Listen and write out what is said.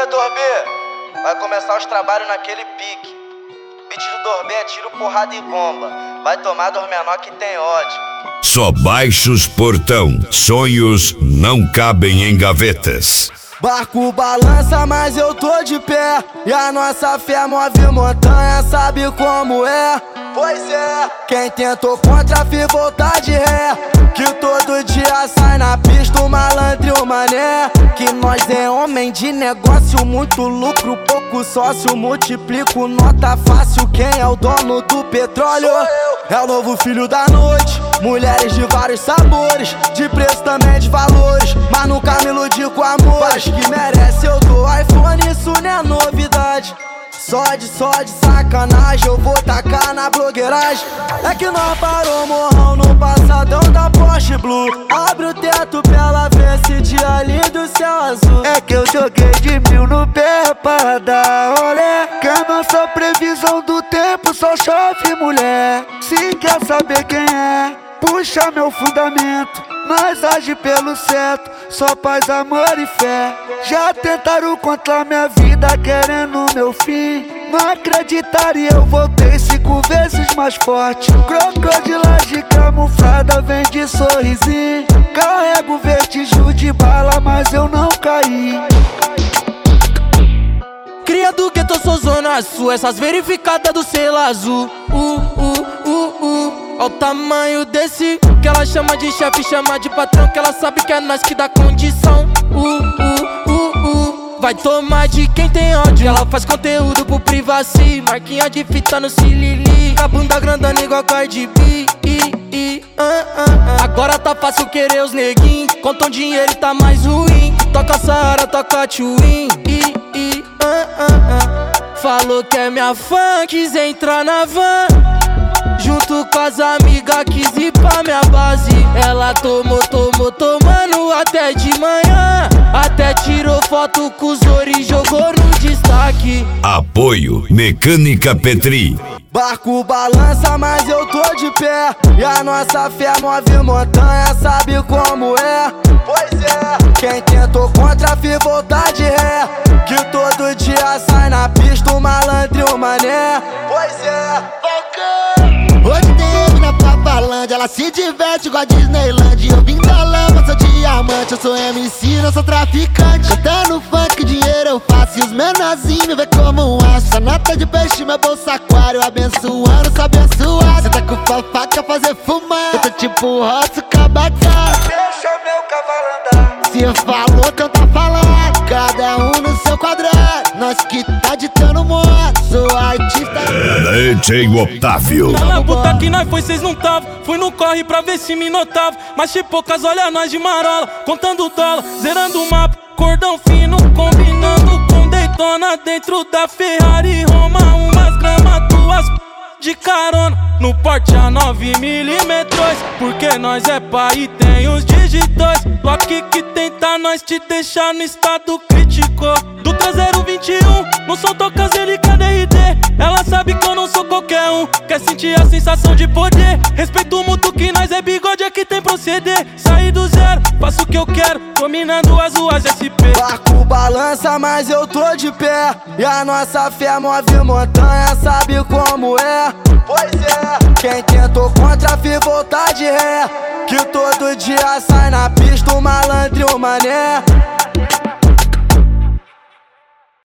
Dorbê, vai começar os trabalhos naquele pique. Beat do Dorbê é tiro, porrada e bomba. Vai tomar dos menor que tem ódio. Só baixos portão, sonhos não cabem em gavetas. Barco balança, mas eu tô de pé. E a nossa fé move montanha, sabe como é? Pois é, quem tentou contra fi voltar de ré. Que todo dia sai na pista o malandro e o mané. Que nós é homem de negócio, muito lucro, pouco sócio. Multiplico nota fácil, quem é o dono do petróleo? É o novo filho da noite. Mulheres de vários sabores, de preço também de valores. Mas nunca me iludi com amores que merece, eu dou iPhone, isso não é novidade. Só de sacanagem, eu vou tacar na blogueiragem. É que nós parou morrão no passadão da Porsche Blue. Abre o teto pra ela ver esse dia lindo, céu azul. É que eu joguei de 1000 no pé pra dar olé. Que a nossa previsão do tempo só chove mulher. Se quer saber quem é, puxa meu fundamento. Nós age pelo certo, só paz, amor e fé. Já tentaram contra minha vida, querendo meu fim. Não acreditaria, eu voltei 5 vezes mais forte. Crocodilagem camuflada, vem de sorrisinho. Carrego vertigem de bala, mas eu não caí. Cria do gueto, eu sou zona sul. Essas verificadas do selo azul. Olha o tamanho desse, que ela chama de chefe, chama de patrão, que ela sabe que é nós que dá condição. Vai tomar de quem tem ódio. Ela faz conteúdo pro privacy, marquinha de fita no cilili. A bunda grandona igual Cardi B. Agora tá fácil querer os neguinhos, contam dinheiro e tá mais ruim. Toca Saara, toca Twin. Falou que é minha fã, quis entrar na van. Junto com as amigas, quis ir pra minha base. Ela tomou, tomando até de manhã. Até tirou foto com os ouro e jogou no destaque. Apoio Mecânica Petri. Barco balança, mas eu tô de pé. E a nossa fé move montanha, sabe como é? Pois é, quem tentou contra fi voltar de ré. Que todo dia sai na pista o malandro e o mané. Pois é, hoje tem ele na Pavalândia, ela se diverte igual a Disneyland. Eu vim da lama, sou diamante, eu sou MC, não sou traficante. Cantando funk, dinheiro eu faço e os menorzinhos me vê como um aço. A nota de peixe, meu bolso aquário, abençoando, sou abençoado. Cê tá com faca fazer fumar, eu tô tipo roço, cabatá. deixa meu cavalo andar. Se falou, então tá falando, cada um no seu quadrado. Nós que tá ditando moda, sou artista. DJ Otávio. Tá na puta que nós foi, cês não tava. Fui no corre pra ver se me notava. Mas poucas olha nós de marola, contando dólar, zerando o mapa. Cordão fino, combinando com Daytona. Dentro da Ferrari Roma, umas gramas, duas de carona. No porte a 9mm, porque nós é pai e tem os digitais. Loki que tenta nós te deixar no estado crítico. Do traseiro 21, não sou tocas, ele KDRD. Ela sabe que eu não sou qualquer um, quer sentir a sensação de poder. Respeito mútuo que nós é bigode, é que tem proceder. Saí do zero, faço o que eu quero, dominando as ruas SP. Barco balança, mas eu tô de pé. E a nossa fé move montanha, sabe como é? Pois é, quem tentou contra fi voltar de ré. Que todo dia sai na pista o malandro e o mané.